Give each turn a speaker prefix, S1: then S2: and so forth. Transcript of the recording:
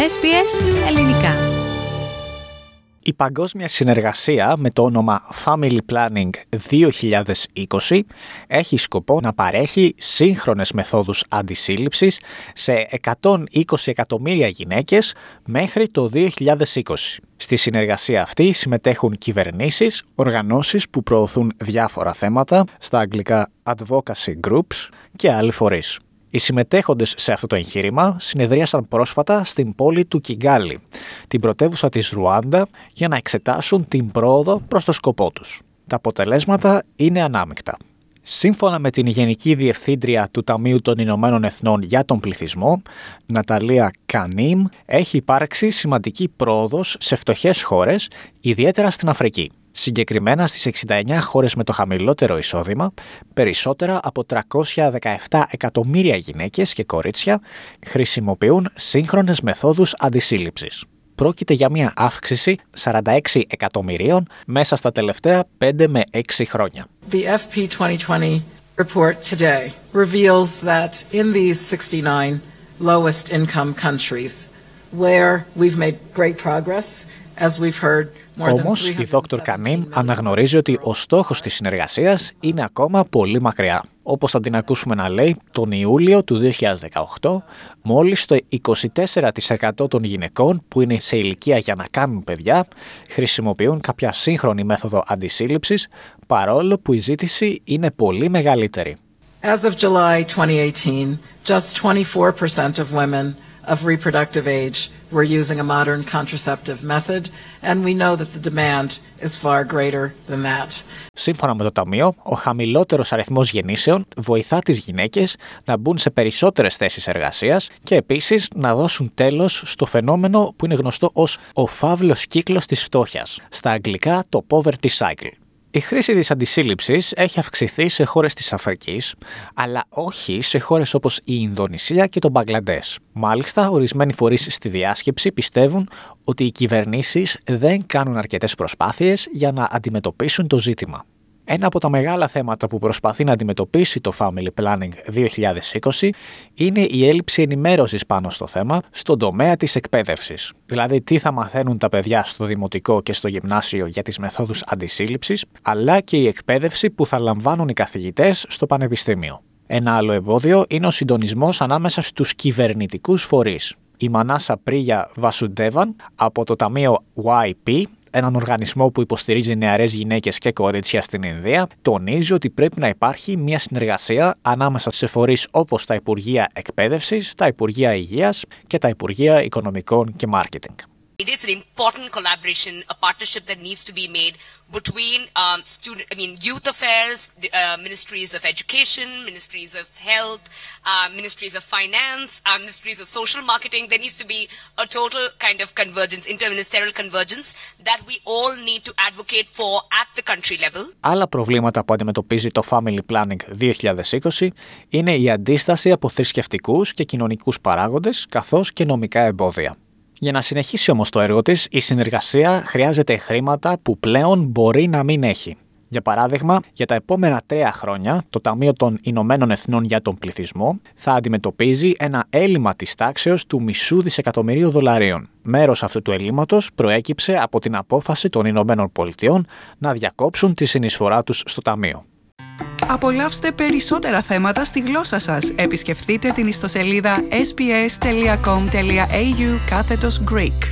S1: SBS Ελληνικά.
S2: Η παγκόσμια συνεργασία με το όνομα Family Planning 2020 έχει σκοπό να παρέχει σύγχρονες μεθόδους αντισύλληψης σε 120 εκατομμύρια γυναίκες μέχρι το 2020. Στη συνεργασία αυτή συμμετέχουν κυβερνήσεις, οργανώσεις που προωθούν διάφορα θέματα, στα αγγλικά advocacy groups και άλλοι φορείς. Οι συμμετέχοντες σε αυτό το εγχείρημα συνεδρίασαν πρόσφατα στην πόλη του Κιγκάλι, την πρωτεύουσα της Ρουάντα, για να εξετάσουν την πρόοδο προς το σκοπό τους. Τα αποτελέσματα είναι ανάμεικτα. Σύμφωνα με την Γενική Διευθύντρια του Ταμείου των Ηνωμένων Εθνών για τον Πληθυσμό, Ναταλία Κανίμ, έχει υπάρξει σημαντική πρόοδος σε φτωχές χώρες, ιδιαίτερα στην Αφρική. Συγκεκριμένα στις 69 χώρες με το χαμηλότερο εισόδημα, περισσότερα από 317 εκατομμύρια γυναίκες και κορίτσια χρησιμοποιούν σύγχρονες μεθόδους αντισύλληψης. Πρόκειται για μια αύξηση 46 εκατομμυρίων μέσα στα τελευταία 5 με 6 χρόνια.
S3: The FP 2020 report today reveals that in these 69 lowest income countries where we've made great progress.
S2: Όμως, η Dr. Κανίμ αναγνωρίζει ότι ο στόχος της συνεργασίας είναι ακόμα πολύ μακριά. Όπως θα την ακούσουμε να λέει, τον Ιούλιο του 2018, μόλις το 24% των γυναικών που είναι σε ηλικία για να κάνουν παιδιά χρησιμοποιούν κάποια σύγχρονη μέθοδο αντισύλληψης, παρόλο που η ζήτηση είναι πολύ μεγαλύτερη.
S3: As of July 2018, just 24% of women of reproductive age were using a modern contraceptive method, and we know that the demand is far greater than that.
S2: Σύμφωνα με το Ταμείο, ο χαμηλότερος αριθμός γεννήσεων βοηθά τις γυναίκες να μπουν σε περισσότερες θέσεις εργασίας και επίσης να δώσουν τέλος στο φαινόμενο που είναι γνωστό ως ο φαύλος κύκλος της φτώχειας, στα αγγλικά το poverty cycle. Η χρήση της αντισύλληψης έχει αυξηθεί σε χώρες της Αφρικής, αλλά όχι σε χώρες όπως η Ινδονησία και το Μπαγκλαντές. Μάλιστα, ορισμένοι φορείς στη διάσκεψη πιστεύουν ότι οι κυβερνήσεις δεν κάνουν αρκετές προσπάθειες για να αντιμετωπίσουν το ζήτημα. Ένα από τα μεγάλα θέματα που προσπαθεί να αντιμετωπίσει το Family Planning 2020 είναι η έλλειψη ενημέρωσης πάνω στο θέμα στον τομέα της εκπαίδευσης. Δηλαδή, τι θα μαθαίνουν τα παιδιά στο δημοτικό και στο γυμνάσιο για τις μεθόδους αντισύλληψης, αλλά και η εκπαίδευση που θα λαμβάνουν οι καθηγητές στο πανεπιστήμιο. Ένα άλλο εμπόδιο είναι ο συντονισμός ανάμεσα στους κυβερνητικούς φορείς. Η Μανάσα Πρίγια Βασουντέβαν από το Ταμείο YP, έναν οργανισμό που υποστηρίζει νεαρές γυναίκες και κορίτσια στην Ινδία, τονίζει ότι πρέπει να υπάρχει μια συνεργασία ανάμεσα σε φορείς όπως τα Υπουργεία Εκπαίδευσης, τα Υπουργεία Υγείας και τα Υπουργεία Οικονομικών και Μάρκετινγκ.
S4: It is an important collaboration, a partnership that needs to be made between youth affairs, ministries of education, ministries of health, ministries of finance, ministries of social marketing. There needs to be a total kind of convergence, interministerial convergence that we all need to advocate for at the country level.
S2: Άλλα προβλήματα που αντιμετωπίζει το Family Planning 2020 είναι η αντίσταση από θρησκευτικούς και κοινωνικούς παράγοντες, καθώς και νομικά εμπόδια. Για να συνεχίσει όμως το έργο της, η συνεργασία χρειάζεται χρήματα που πλέον μπορεί να μην έχει. Για παράδειγμα, για τα επόμενα 3 χρόνια, το Ταμείο των Ηνωμένων Εθνών για τον Πληθυσμό θα αντιμετωπίζει ένα έλλειμμα της τάξεως του $500 δισεκατομμυρίου. Μέρος αυτού του ελλείμματος προέκυψε από την απόφαση των Ηνωμένων Πολιτειών να διακόψουν τη συνεισφορά τους στο Ταμείο.
S5: Απολαύστε περισσότερα θέματα στη γλώσσα σας. Επισκεφτείτε την ιστοσελίδα sbs.com.au/Greek.